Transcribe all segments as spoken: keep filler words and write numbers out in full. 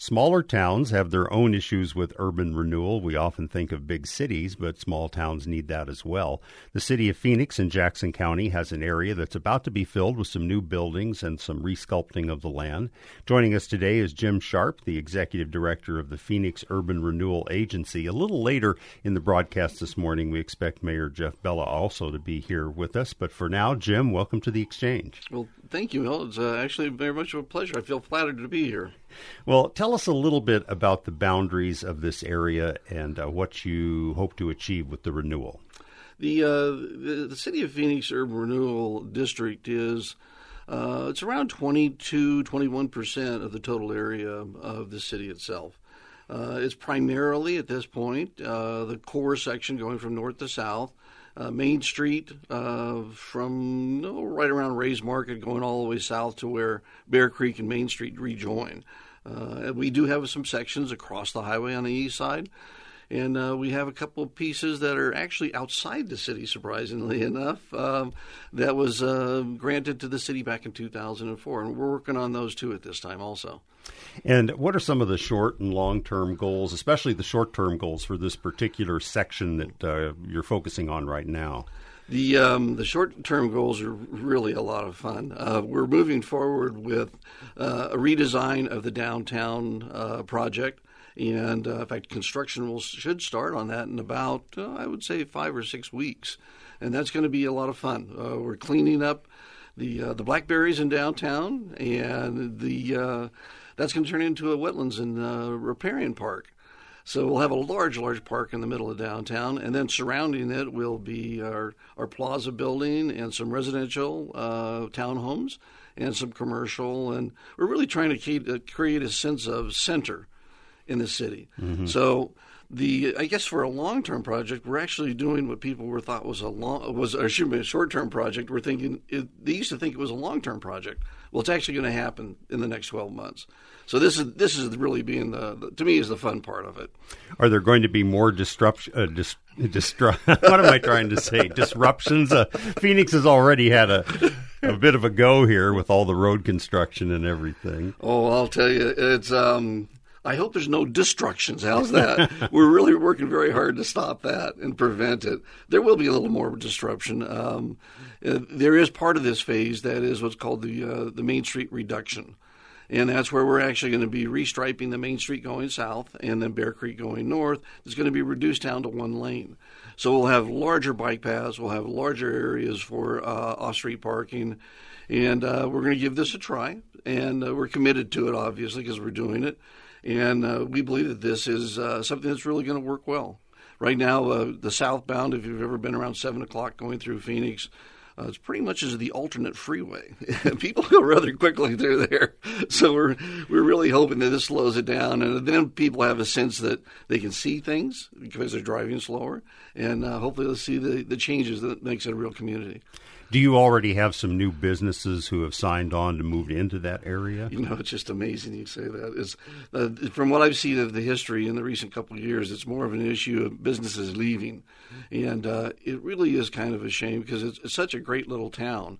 Smaller towns have their own issues with urban renewal. We often think of big cities, but small towns need that as well. The city of Phoenix in Jackson County has an area that's about to be filled with some new buildings and some resculpting of the land. Joining us today is Jim Sharp, the executive director of the Phoenix Urban Renewal Agency. A little later in the broadcast this morning, we expect Mayor Jeff Bella also to be here with us. But for now, Jim, welcome to the Exchange. Well, thank you, Will. It's uh, actually very much of a pleasure. I feel flattered to be here. Well, tell us a little bit about the boundaries of this area and uh, what you hope to achieve with the renewal. The, uh, the the City of Phoenix Urban Renewal District is uh, it's around twenty-two, twenty-one percent of the total area of the city itself. Uh, it's primarily at this point uh, the core section going from north to south. Uh, Main Street uh, from oh, right around Ray's Market going all the way south to where Bear Creek and Main Street rejoin. Uh, we do have some sections across the highway on the east side, and uh, we have a couple of pieces that are actually outside the city, surprisingly enough, um, that was uh, granted to the city back in two thousand four, and we're working on those too at this time also. And what are some of the short and long-term goals, especially the short-term goals for this particular section that uh, you're focusing on right now? The um, the short-term goals are really a lot of fun. Uh, we're moving forward with uh, a redesign of the downtown uh, project. And, uh, in fact, construction will should start on that in about, uh, I would say, five or six weeks. And that's going to be a lot of fun. Uh, we're cleaning up the uh, the blackberries in downtown, and the uh, that's going to turn into a wetlands and uh, riparian park. So we'll have a large, large park in the middle of downtown, and then surrounding it will be our, our plaza building and some residential uh, townhomes and some commercial. And we're really trying to create a sense of center in the city. Mm-hmm. So the I guess for a long-term project, we're actually doing what people were thought was a long was or should be a short-term project. We're thinking it, they used to think it was a long-term project. Well, it's actually going to happen in the next twelve months. So this is this is really being the, the to me is the fun part of it. Are there going to be more disruption? Uh, dis, distru- what am I trying to say? Disruptions. Uh, Phoenix has already had a. A bit of a go here with all the road construction and everything. Oh, I'll tell you, it's. Um, I hope there's no destructions. How's that? We're really working very hard to stop that and prevent it. There will be a little more disruption. Um, uh, there is part of this phase that is what's called the uh, the Main Street reduction. And that's where we're actually going to be restriping the Main Street going south and then Bear Creek going north. It's going to be reduced down to one lane. So we'll have larger bike paths. We'll have larger areas for uh, off-street parking. And uh, we're going to give this a try. And uh, we're committed to it, obviously, because we're doing it. And uh, we believe that this is uh, something that's really going to work well. Right now, uh, the southbound, if you've ever been around seven o'clock going through Phoenix, uh, it's pretty much as the alternate freeway. People go rather quickly through there. So we're we're really hoping that this slows it down. And then people have a sense that they can see things because they're driving slower. And uh, hopefully they'll see the, the changes that makes it a real community. Do you already have some new businesses who have signed on to move into that area? You know, it's just amazing you say that. It's, uh, from what I've seen of the history in the recent couple of years, it's more of an issue of businesses leaving. And uh, it really is kind of a shame because it's, it's such a great little town.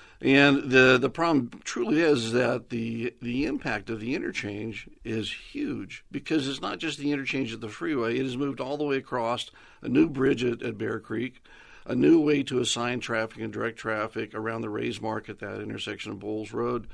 And the the problem truly is that the the impact of the interchange is huge because it's not just the interchange of the freeway. It has moved all the way across a new bridge at, at Bear Creek, a new way to assign traffic and direct traffic around the Ray's Market, that intersection of Bowles Road.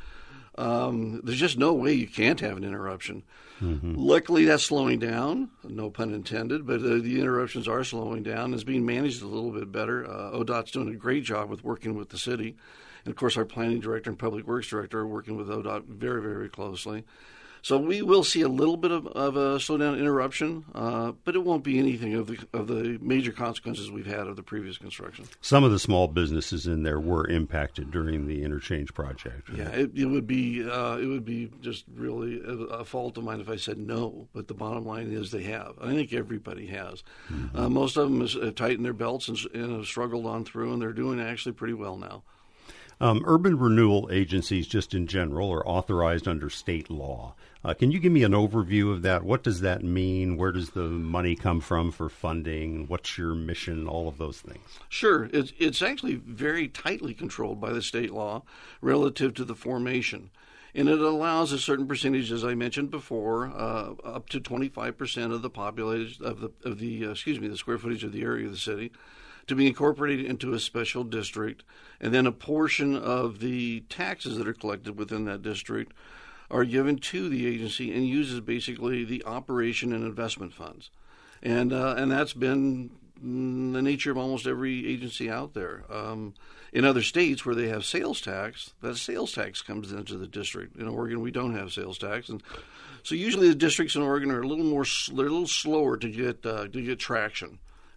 Um, there's just no way you can't have an interruption. Mm-hmm. Luckily, that's slowing down, no pun intended, but uh, the interruptions are slowing down. It's being managed a little bit better. Uh, O D O T's doing a great job with working with the city. And, of course, our planning director and public works director are working with O D O T very, very closely. So we will see a little bit of, of a slowdown interruption, uh, but it won't be anything of the of the major consequences we've had of the previous construction. Some of the small businesses in there were impacted during the interchange project. Right? Yeah, it, it would be uh, it would be just really a, a fault of mine if I said no. But the bottom line is they have. I think everybody has. Mm-hmm. Uh, most of them have tightened their belts and, and have struggled on through, and they're doing actually pretty well now. Um, urban renewal agencies, just in general, are authorized under state law. Uh, can you give me an overview of that? What does that mean? Where does the money come from for funding? What's your mission? All of those things. Sure. It's, it's actually very tightly controlled by the state law relative to the formation. And it allows a certain percentage, as I mentioned before, uh, up to twenty-five percent of the population of the of the uh, excuse me the square footage of the area of the city, to be incorporated into a special district, and then a portion of the taxes that are collected within that district are given to the agency and uses basically the operation and investment funds, and uh, and that's been the nature of almost every agency out there. Um, in other states where they have sales tax, that sales tax comes into the district. In Oregon, we don't have sales tax, and so usually the districts in Oregon are a little more, they're a little slower to get uh, to get traction.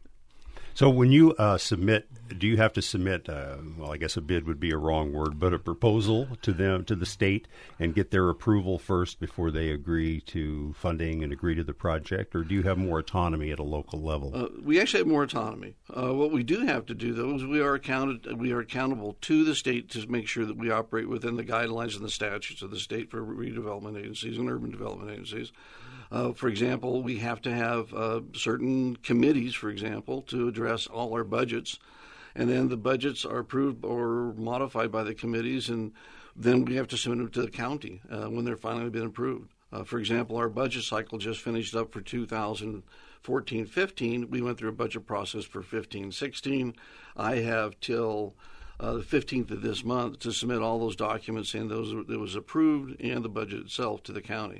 So when you uh, submit, do you have to submit, uh, well, I guess a bid would be a wrong word, but a proposal to them, to the state, and get their approval first before they agree to funding and agree to the project? Or do you have more autonomy at a local level? Uh, we actually have more autonomy. Uh, what we do have to do, though, is we are accounted, we are accountable to the state to make sure that we operate within the guidelines and the statutes of the state for redevelopment agencies and urban development agencies. Uh, for example, we have to have uh, certain committees, for example, to address all our budgets. And then the budgets are approved or modified by the committees, and then we have to submit them to the county uh, when they're finally been approved. Uh, for example, our budget cycle just finished up for two thousand fourteen fifteen. We went through a budget process for fifteen sixteen. I have till uh, the fifteenth of this month to submit all those documents and those that was approved and the budget itself to the county.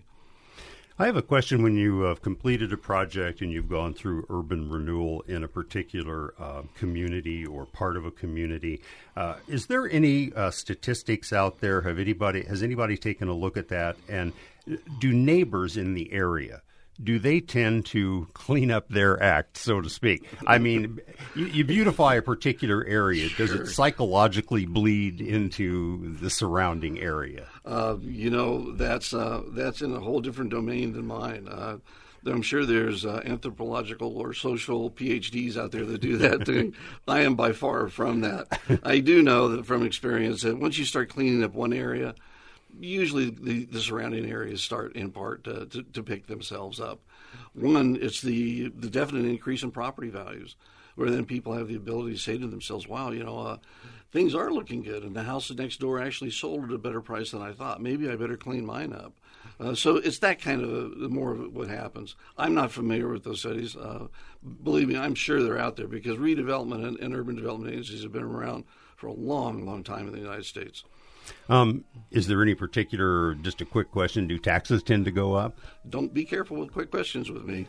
I have a question. When you have completed a project and you've gone through urban renewal in a particular uh, community or part of a community, uh, is there any uh, statistics out there? Have anybody has anybody taken a look at that? And do neighbors in the area, do they tend to clean up their act, so to speak? I mean, you, you beautify a particular area. Does Sure. it psychologically bleed into the surrounding area? Uh, you know, that's uh, that's in a whole different domain than mine. Uh, I'm sure there's uh, anthropological or social P H Ds out there that do that thing. I am by far from that. I do know that from experience that once you start cleaning up one area, usually the, the surrounding areas start in part to, to, to pick themselves up. One, it's the, the definite increase in property values, where then people have the ability to say to themselves, wow, you know, uh, things are looking good, and the house next door actually sold at a better price than I thought. Maybe I better clean mine up. Uh, so it's that kind of a, more of what happens. I'm not familiar with those studies. Uh, believe me, I'm sure they're out there because redevelopment and, and urban development agencies have been around for a long, long time in the United States. Um, is there any particular, just a quick question, do taxes tend to go up? Don't be careful with quick questions with me.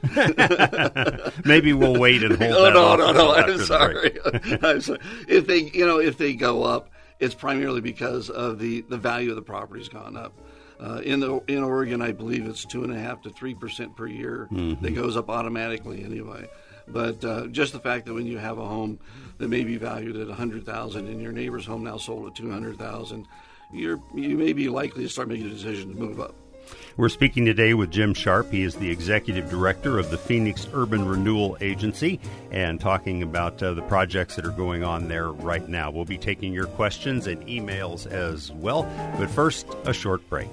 Maybe we'll wait and hold oh, that no, off no, until no, after I'm the sorry. break. I'm sorry. If they, you know, if they go up, it's primarily because of the, the value of the property's gone up. Uh, in the in Oregon, I believe it's two and a half to three percent per year. Mm-hmm. That goes up automatically anyway. But uh, just the fact that when you have a home that may be valued at a hundred thousand and your neighbor's home now sold at two hundred thousand, you're you may be likely to start making a decision to move up. We're speaking today with Jim Sharp. He is the executive director of the Phoenix Urban Renewal Agency and talking about uh, the projects that are going on there right now. We'll be taking your questions and emails as well. But first, a short break.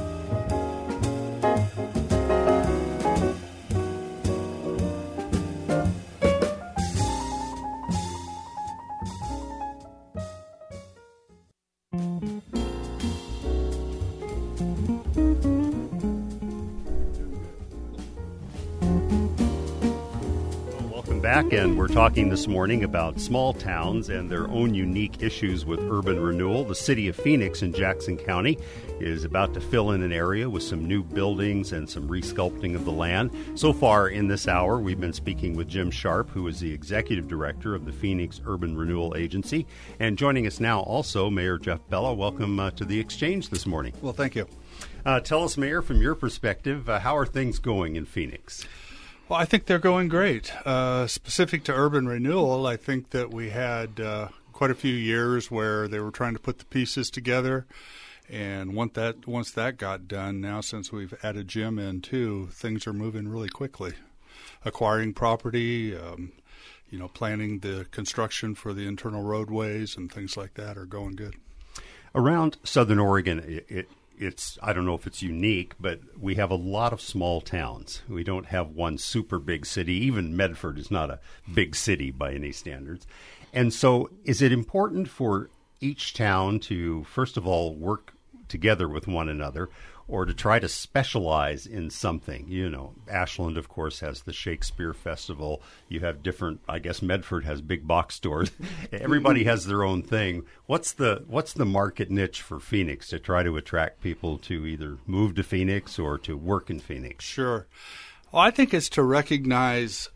Back, and we're talking this morning about small towns and their own unique issues with urban renewal. The city of Phoenix in Jackson County is about to fill in an area with some new buildings and some resculpting of the land. So far in this hour, we've been speaking with Jim Sharp, who is the executive director of the Phoenix Urban Renewal Agency. And joining us now also, Mayor Jeff Bella. Welcome uh, to the Exchange this morning. Well, thank you. Uh, tell us, Mayor, from your perspective, uh, how are things going in Phoenix? Well, I think they're going great. Uh, specific to urban renewal, I think that we had uh, quite a few years where they were trying to put the pieces together. And once that, once that got done, now since we've added Jim in too, things are moving really quickly. Acquiring property, um, you know, planning the construction for the internal roadways and things like that are going good. Around Southern Oregon, it, it It's, I don't know if it's unique, but we have a lot of small towns. We don't have one super big city. Even Medford is not a big city by any standards. And so is it important for each town to, first of all, work together with one another, or to try to specialize in something. You know, Ashland, of course, has the Shakespeare Festival. You have different, I guess Medford has big box stores. Everybody has their own thing. What's the what's the market niche for Phoenix to try to attract people to either move to Phoenix or to work in Phoenix? Sure. Well, I think it's to recognize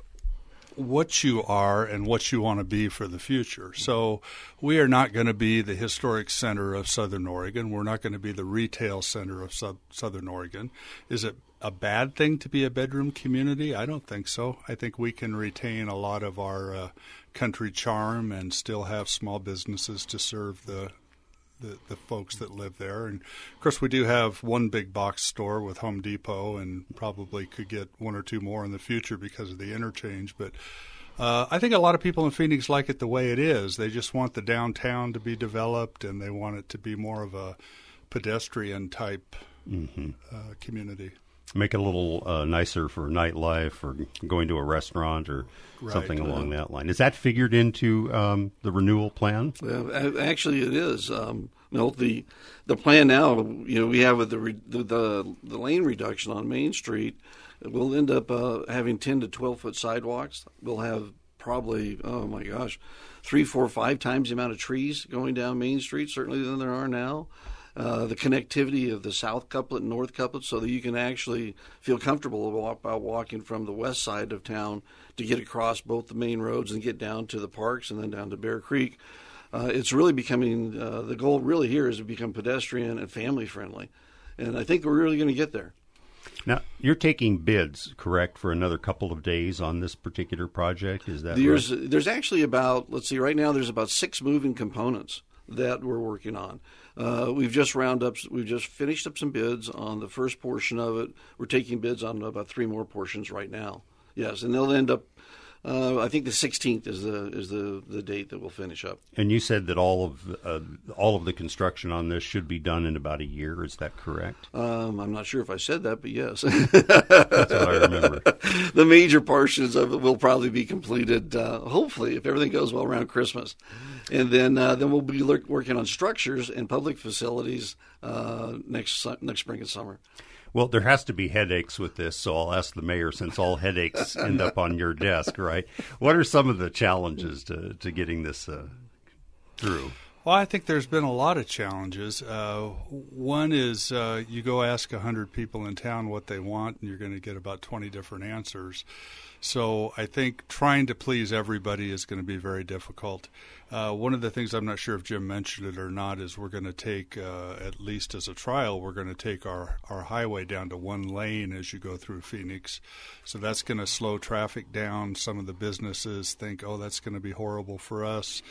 what you are and what you want to be for the future. So we are not going to be the historic center of Southern Oregon. We're not going to be the retail center of sub- Southern Oregon. Is it a bad thing to be a bedroom community? I don't think so. I think we can retain a lot of our uh, country charm and still have small businesses to serve the The, the folks that live there. And, of course, we do have one big box store with Home Depot and probably could get one or two more in the future because of the interchange. But uh, I think a lot of people in Phoenix like it the way it is. They just want the downtown to be developed, and they want it to be more of a pedestrian-type mm-hmm. uh, community. Make it a little uh, nicer for nightlife or going to a restaurant or right. something along that line. Is that figured into um, the renewal plan? Well, actually, it is. Um, no, the the plan now, you know, we have with the re- the, the the lane reduction on Main Street, we'll end up uh, having ten to twelve foot sidewalks. We'll have probably, oh my gosh, three, four, five times the amount of trees going down Main Street, certainly than there are now. Uh, the connectivity of the south couplet and north couplet so that you can actually feel comfortable about walking from the west side of town to get across both the main roads and get down to the parks and then down to Bear Creek. Uh, it's really becoming, uh, the goal really here is to become pedestrian and family friendly. And I think we're really going to get there. Now, you're taking bids, correct, for another couple of days on this particular project? Is that there's, right? There's actually about, let's see, right now there's about six moving components that we're working on. Uh, we've just round up. We've just finished up some bids on the first portion of it. We're taking bids on about three more portions right now. Yes, and they'll end up. Uh, I think the sixteenth is the is the, the date that we'll finish up. And you said that all of uh, all of the construction on this should be done in about a year. Is that correct? Um, I'm not sure if I said that, but yes. That's what I remember. The major portions of it will probably be completed, uh, hopefully, if everything goes well, around Christmas. And then uh, then we'll be look, working on structures and public facilities uh, next next spring and summer. Well, there has to be headaches with this, so I'll ask the mayor, since all headaches end up on your desk, right? What are some of the challenges to, to getting this uh, through? Well, I think there's been a lot of challenges. Uh, one is uh, you go ask one hundred people in town what they want, and you're going to get about twenty different answers. So I think trying to please everybody is going to be very difficult. Uh, one of the things, I'm not sure if Jim mentioned it or not, is we're going to take, uh, at least as a trial, we're going to take our, our highway down to one lane as you go through Phoenix. So that's going to slow traffic down. Some of the businesses think, oh, that's going to be horrible for us.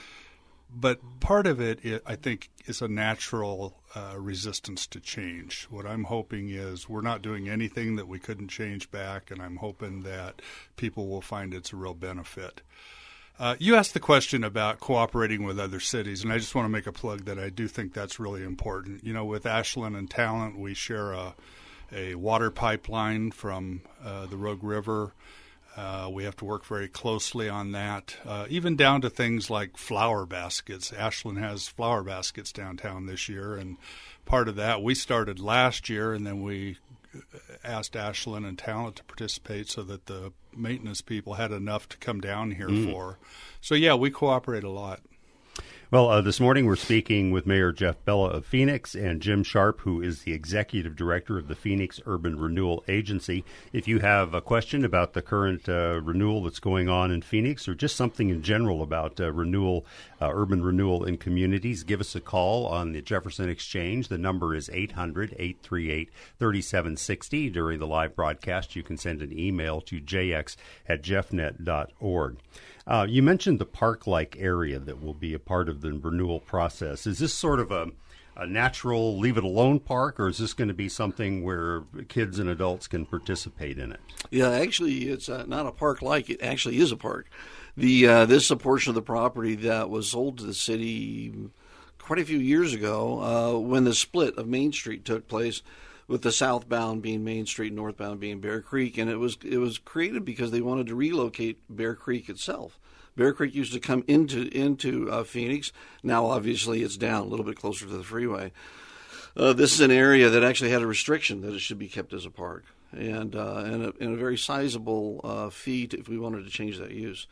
But part of it, it, I think, is a natural uh, resistance to change. What I'm hoping is we're not doing anything that we couldn't change back, and I'm hoping that people will find it's a real benefit. Uh, you asked the question about cooperating with other cities, and I just want to make a plug that I do think that's really important. You know, with Ashland and Talent, we share a, a water pipeline from uh, the Rogue River. Uh, we have to work very closely on that, uh, even down to things like flower baskets. Ashland has flower baskets downtown this year, and part of that we started last year, and then we asked Ashland and Talent to participate so that the maintenance people had enough to come down here mm. for. So, yeah, we cooperate a lot. Well, uh, this morning we're speaking with Mayor Jeff Bella of Phoenix and Jim Sharp, who is the Executive Director of the Phoenix Urban Renewal Agency. If you have a question about the current uh, renewal that's going on in Phoenix, or just something in general about uh, renewal, uh, urban renewal in communities, give us a call on the Jefferson Exchange. The number is eight hundred, eight three eight, three seven six zero. During the live broadcast, you can send an email to j x at jeffnet dot org. Uh, you mentioned the park-like area that will be a part of the renewal process. Is this sort of a, a natural leave-it-alone park, or is this going to be something where kids and adults can participate in it? Yeah, actually, it's uh, not a park-like. It actually is a park. The uh, This is a portion of the property that was sold to the city quite a few years ago uh, when the split of Main Street took place, with the southbound being Main Street, northbound being Bear Creek. And it was it was created because they wanted to relocate Bear Creek itself. Bear Creek used to come into into uh, Phoenix. Now, obviously, it's down a little bit closer to the freeway. Uh, this is an area that actually had a restriction that it should be kept as a park, and uh, and, a, and a very sizable uh, fee if we wanted to change that use.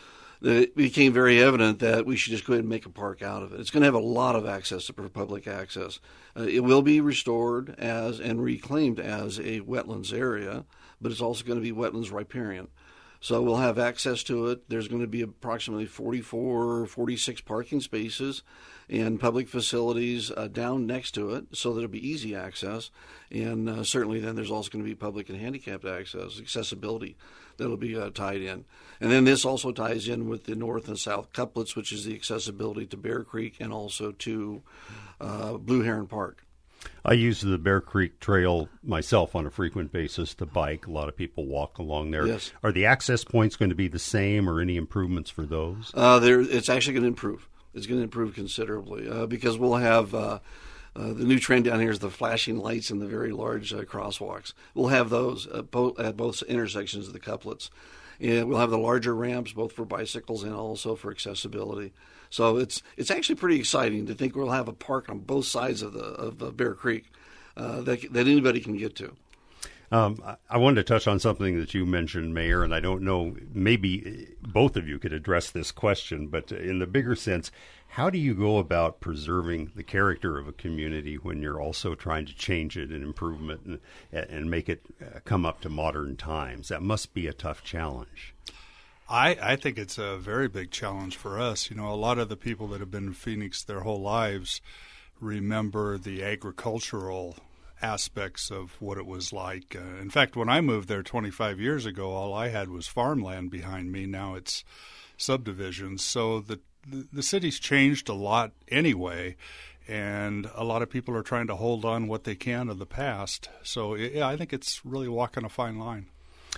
It became very evident that we should just go ahead and make a park out of it. It's going to have a lot of access for public access. Uh, it will be restored as and reclaimed as a wetlands area, but it's also going to be wetlands riparian. So we'll have access to it. There's going to be approximately forty-four, forty-six parking spaces and public facilities uh, down next to it, so that it'll be easy access. And uh, certainly then there's also going to be public and handicapped access, accessibility that'll be uh, tied in. And then this also ties in with the north and south couplets, which is the accessibility to Bear Creek and also to uh, Blue Heron Park. I use the Bear Creek Trail myself on a frequent basis to bike. A lot of people walk along there. Yes. Are the access points going to be the same, or any improvements for those? Uh, there, it's actually going to improve. It's going to improve considerably uh, because we'll have uh, uh, the new trend down here is the flashing lights and the very large uh, crosswalks. We'll have those uh, both at both intersections of the couplets. And we'll have the larger ramps both for bicycles and also for accessibility. So it's it's actually pretty exciting to think we'll have a park on both sides of the of uh, Bear Creek uh, that that anybody can get to. Um, I wanted to touch on something that you mentioned, Mayor, and I don't know, maybe both of you could address this question, but in the bigger sense, how do you go about preserving the character of a community when you're also trying to change it and improve it and, and make it come up to modern times? That must be a tough challenge. I, I think it's a very big challenge for us. You know, a lot of the people that have been in Phoenix their whole lives remember the agricultural aspects of what it was like. Uh, in fact, when I moved there twenty-five years ago, all I had was farmland behind me. Now it's subdivisions. So the, the, the city's changed a lot anyway, and a lot of people are trying to hold on what they can of the past. So, yeah, I think it's really walking a fine line.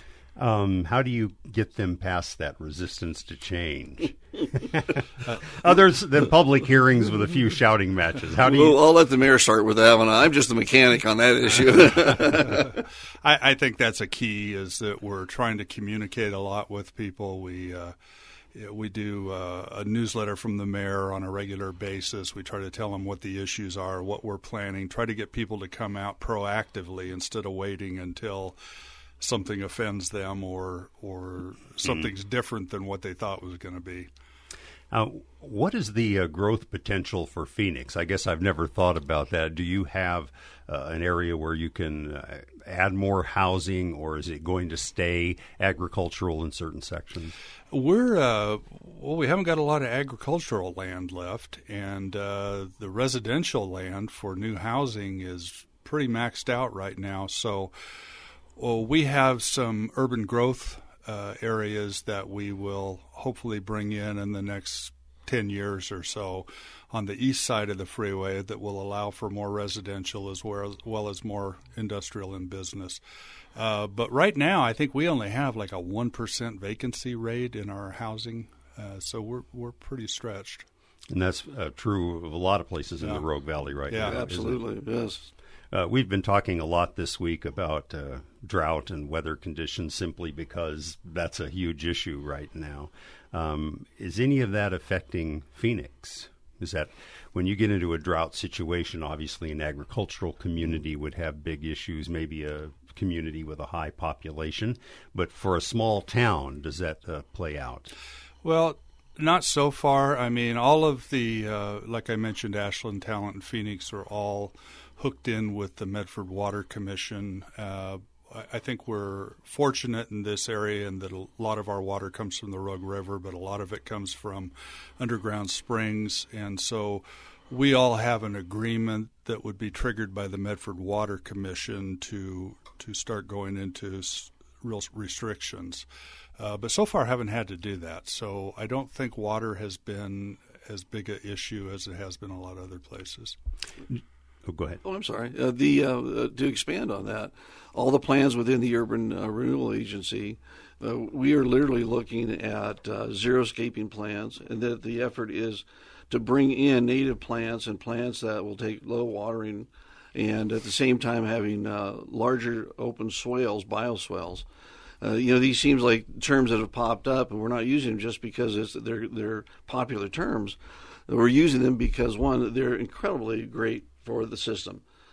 Um, how do you get them past that resistance to change? Others than public hearings with a few shouting matches. How do you? Well, I'll let the mayor start with that one. I'm just a mechanic on that issue. I, I think that's a key, is that we're trying to communicate a lot with people. We uh, we do uh, a newsletter from the mayor on a regular basis. We try to tell them what the issues are, what we're planning, try to get people to come out proactively instead of waiting until something offends them or or something's mm. different than what they thought was going to be. Uh, what is the uh, growth potential for Phoenix? I guess I've never thought about that. Do you have uh, an area where you can uh, add more housing, or is it going to stay agricultural in certain sections? We're uh, well, we haven't got a lot of agricultural land left, and uh, the residential land for new housing is pretty maxed out right now. So, well, we have some urban growth uh, areas that we will hopefully bring in in the next ten years or so on the east side of the freeway that will allow for more residential as well as, well as more industrial and business. Uh, but right now, I think we only have like a one percent vacancy rate in our housing, uh, so we're we're pretty stretched. And that's uh, true of a lot of places in yeah. the Rogue Valley right yeah, now. Yeah, absolutely, yes. Uh, we've been talking a lot this week about uh, drought and weather conditions simply because that's a huge issue right now. Um, is any of that affecting Phoenix? Is that when you get into a drought situation, obviously an agricultural community would have big issues, maybe a community with a high population. But for a small town, does that uh, play out? Well, not so far. I mean, all of the, uh, like I mentioned, Ashland, Talent, and Phoenix are all hooked in with the Medford Water Commission. Uh, I think we're fortunate in this area in that a lot of our water comes from the Rogue River, but a lot of it comes from underground springs. And so we all have an agreement that would be triggered by the Medford Water Commission to to start going into real restrictions. Uh, but so far haven't had to do that. So I don't think water has been as big an issue as it has been a lot of other places. Oh, go ahead. Oh, I'm sorry. Uh, the uh, uh, to expand on that, all the plans within the Urban uh, Renewal Agency, uh, we are literally looking at uh, xeriscaping plants, and that the effort is to bring in native plants and plants that will take low watering, and at the same time having uh, larger open swales, bioswales. Uh, you know, these seems like terms that have popped up, and we're not using them just because it's, they're they're popular terms. We're using them because, one, they're incredibly great for the system.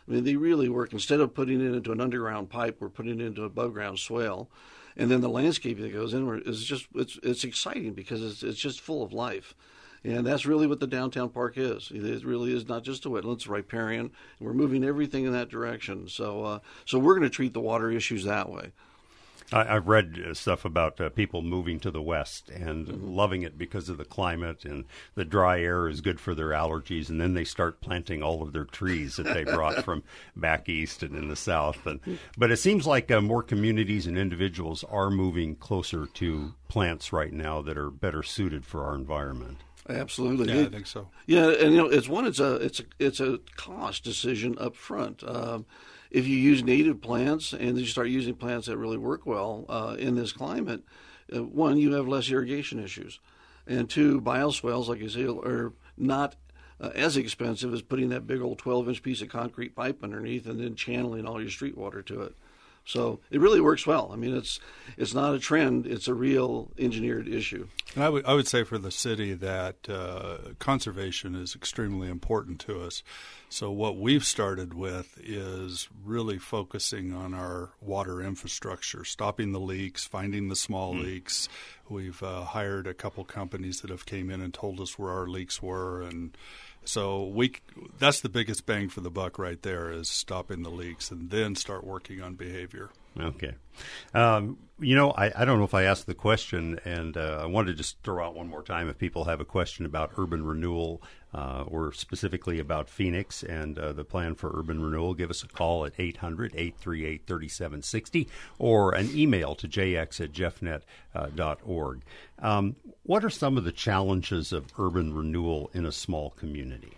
I mean, they really work. Instead of putting it into an underground pipe, we're putting it into above ground swale. And then the landscape that goes in is just, it's it's exciting because it's it's just full of life. And that's really what the downtown park is. It really is not just a wetland, it's riparian. And we're moving everything in that direction. So uh, so we're going to treat the water issues that way. I, I've read uh, stuff about uh, people moving to the west and mm-hmm. loving it because of the climate, and the dry air is good for their allergies, and then they start planting all of their trees that they brought from back east and in the south. And, but it seems like uh, more communities and individuals are moving closer to plants right now that are better suited for our environment. Absolutely, yeah, it, I think so. Yeah, and you know, it's one. It's a it's a it's a cost decision up front. Um, if you use native plants and you start using plants that really work well uh, in this climate, uh, one, you have less irrigation issues, and two, bioswales, like you say, are not uh, as expensive as putting that big old twelve inch piece of concrete pipe underneath and then channeling all your street water to it. So it really works well. I mean, it's it's not a trend; it's a real engineered issue. And I would I would say for the city that uh, conservation is extremely important to us. So what we've started with is really focusing on our water infrastructure, stopping the leaks, finding the small mm. leaks. We've uh, hired a couple companies that have came in and told us where our leaks were, and so we that's the biggest bang for the buck right there, is stopping the leaks and then start working on behavior. Okay. Um, you know, I, I don't know if I asked the question, and uh, I wanted to just throw out one more time if people have a question about urban renewal uh, or specifically about Phoenix and uh, the plan for urban renewal, give us a call at eight hundred, eight three eight, three seven six zero or an email to j x at jeff net dot org. Um, what are some of the challenges of urban renewal in a small community?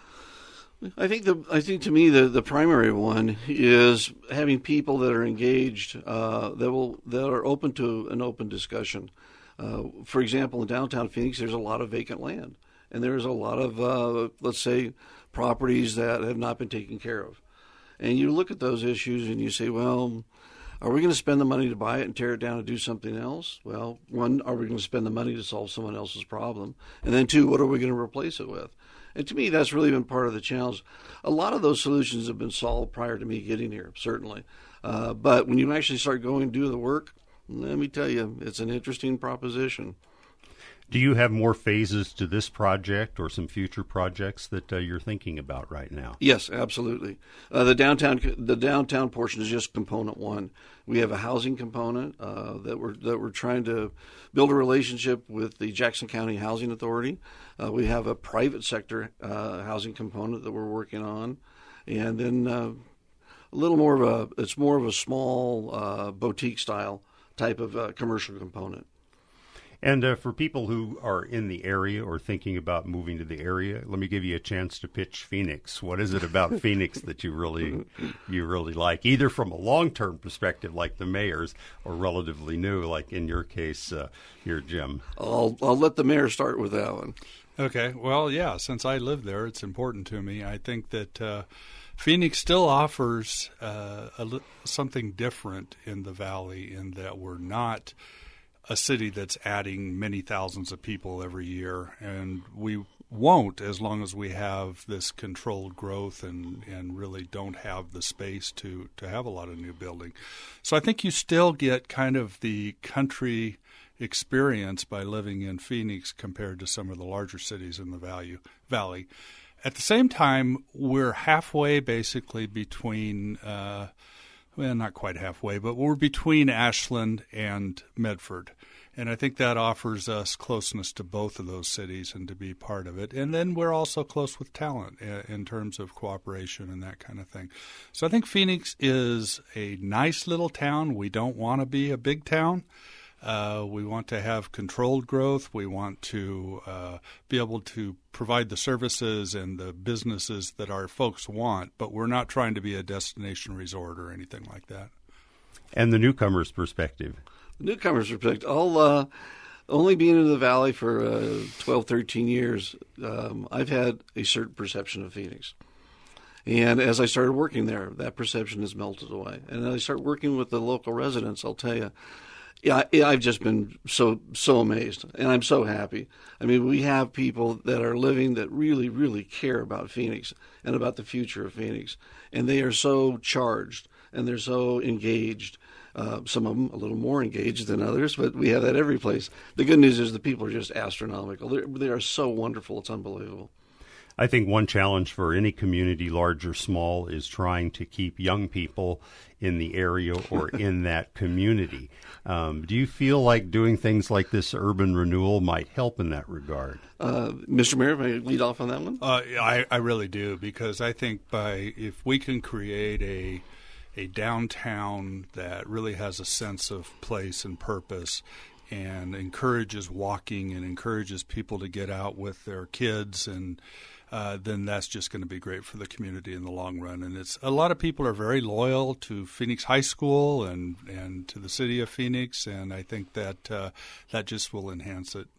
I think the I think to me the, the primary one is having people that are engaged, uh, that will that are open to an open discussion. Uh, for example, in downtown Phoenix, there's a lot of vacant land, and there's a lot of uh, let's say properties that have not been taken care of. And you look at those issues and you say, well, are we going to spend the money to buy it and tear it down and do something else? Well, one, are we going to spend the money to solve someone else's problem? And then two, what are we going to replace it with? And to me, that's really been part of the challenge. A lot of those solutions have been solved prior to me getting here, certainly. Uh, but when you actually start going and do the work, let me tell you, it's an interesting proposition. Do you have more phases to this project or some future projects that uh, you're thinking about right now? Yes, absolutely. Uh, the downtown the downtown portion is just component one. We have a housing component uh, that we're that we're trying to build a relationship with the Jackson County Housing Authority. Uh, we have a private sector uh, housing component that we're working on, and then uh, a little more of a it's more of a small uh, boutique style type of uh, commercial component. And uh, for people who are in the area or thinking about moving to the area, let me give you a chance to pitch Phoenix. What is it about Phoenix that you really you really like, either from a long-term perspective like the mayor's or relatively new, like in your case, uh, here, Jim? I'll, I'll let the mayor start with that one. Okay. Well, yeah, since I live there, it's important to me. I think that uh, Phoenix still offers uh, a li- something different in the valley, in that we're not a city that's adding many thousands of people every year, and we won't as long as we have this controlled growth and, and really don't have the space to, to have a lot of new building. So I think you still get kind of the country experience by living in Phoenix compared to some of the larger cities in the value, valley. At the same time, we're halfway basically between uh, – well, not quite halfway, but we're between Ashland and Medford. And I think that offers us closeness to both of those cities and to be part of it. And then we're also close with talent in terms of cooperation and that kind of thing. So I think Phoenix is a nice little town. We don't want to be a big town. Uh, we want to have controlled growth. We want to uh, be able to provide the services and the businesses that our folks want, but we're not trying to be a destination resort or anything like that. And the newcomer's perspective? The newcomer's perspective. I'll uh, only being in the Valley for uh, twelve, thirteen years, um, I've had a certain perception of Phoenix. And as I started working there, that perception has melted away. And as I start working with the local residents, I'll tell you, Yeah, I've just been so so amazed, and I'm so happy. I mean, we have people that are living that really, really care about Phoenix and about the future of Phoenix, and they are so charged and they're so engaged. Uh, some of them a little more engaged than others, but we have that every place. The good news is the people are just astronomical. They're, they are so wonderful; it's unbelievable. I think one challenge for any community, large or small, is trying to keep young people in the area or in that community. Um, do you feel like doing things like this urban renewal might help in that regard? Uh, Mister Mayor, may I lead off on that one? Uh, I, I really do, because I think by if we can create a a downtown that really has a sense of place and purpose and encourages walking and encourages people to get out with their kids, and uh, then that's just going to be great for the community in the long run. And it's a lot of people are very loyal to Phoenix High School and, and to the city of Phoenix, and I think that uh, that just will enhance it.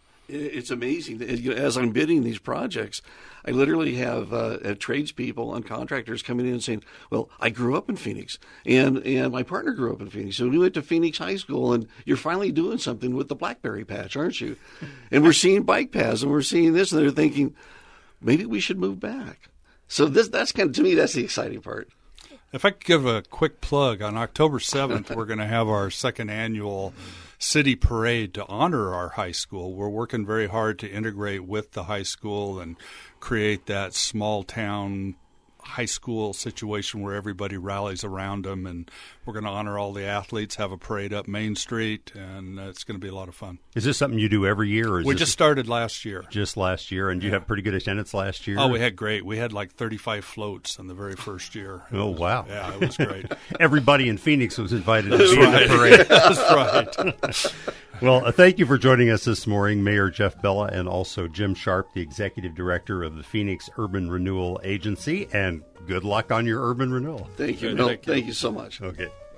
It's amazing. As I'm bidding these projects, I literally have, uh, have tradespeople and contractors coming in and saying, well, I grew up in Phoenix, and, and my partner grew up in Phoenix. So we went to Phoenix High School, and you're finally doing something with the Blackberry Patch, aren't you? And we're seeing bike paths, and we're seeing this, and they're thinking, maybe we should move back. So this that's kind of, to me, that's the exciting part. If I could give a quick plug, on October seventh, we're going to have our second annual city parade to honor our high school. We're working very hard to integrate with the high school and create that small town high school situation where everybody rallies around them, and we're going to honor all the athletes, have a parade up Main Street, and uh, it's going to be a lot of fun. Is this something you do every year? Or is we this just started last year. Just last year, and yeah. You have pretty good attendance last year? Oh, we had great. We had like thirty-five floats in the very first year. Oh, wow. Yeah, it was great. Everybody in Phoenix was invited to That's be right. in the parade. That's right. Well, uh, thank you for joining us this morning, Mayor Jeff Bella, and also Jim Sharp, the Executive Director of the Phoenix Urban Renewal Agency, and good luck on your urban renewal. Thank you. Good, No, thank you. Thank you so much. Okay.